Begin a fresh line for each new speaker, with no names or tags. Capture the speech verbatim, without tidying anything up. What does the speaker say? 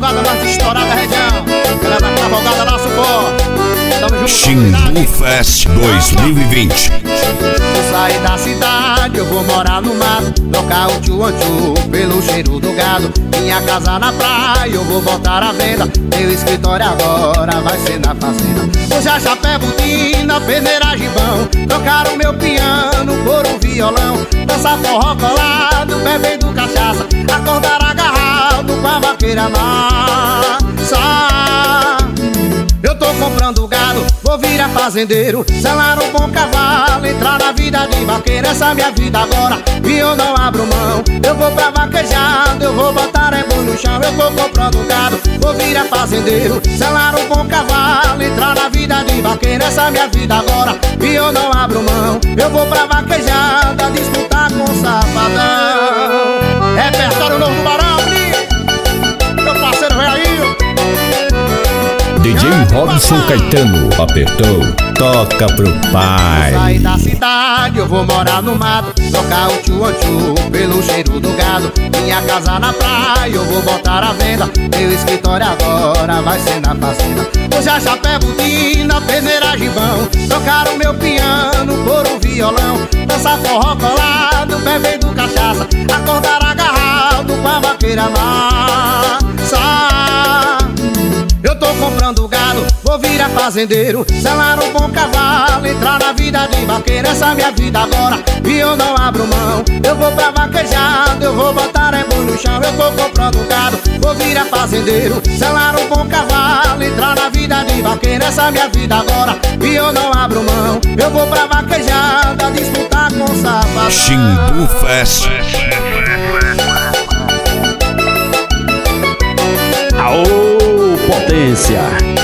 cavalgada mais estourada da região. Galera da cavalgada lá, suporte.
Xingu Fest dois mil e vinte.
Eu saí da cidade, eu vou morar no mato, trocar o tchu-tchu pelo cheiro do gado. Minha casa na praia, eu vou botar à venda. Meu escritório agora vai ser na fazenda. Hoje a chapé, botina, peneira, gibão. Trocaram meu piano por um violão. Dançar forró colado, bebendo cachaça. Acordar agarrado com a vaqueira massa. Eu tô comprando gado, vou virar fazendeiro, selar um bom cavalo, entrar na vida de vaqueiro. Essa é minha vida agora e eu não abro mão. Eu vou pra vaquejada, eu vou botar ego no chão. Eu tô comprando gado, vou virar fazendeiro, selar um bom cavalo, entrar na vida de vaqueiro. Essa é minha vida agora e eu não abro mão. Eu vou pra vaquejada, disputar com o safadão. Repertório novo do Barão, meu parceiro vem aí.
D J Robson Caetano apertou, toca pro pai.
Eu saí da cidade, eu vou morar no mato, trocar o tchu-tchu pelo cheiro do gado. Minha casa na praia, eu vou botar à venda. Meu escritório agora vai ser na fazenda. Hoje a chapé, botina, peneira, gibão. Trocaram meu piano por um violão. Dançar forró colado, bebendo cachaça. Acordar agarrado com a vaqueira massa. Eu tô comprando gado, vou virar fazendeiro, selar um bom cavalo, entrar na vida de vaqueiro. Essa é minha vida agora e eu não abro mão. Eu vou pra vaquejada, eu vou botar ego no chão. Eu tô comprando gado, vou virar fazendeiro, selar um bom cavalo, entrar na vida de vaqueiro. Essa é minha vida agora e eu não abro mão. Eu vou pra vaquejada, disputar com o safadão.
Xingu Fest.
Aô, potência!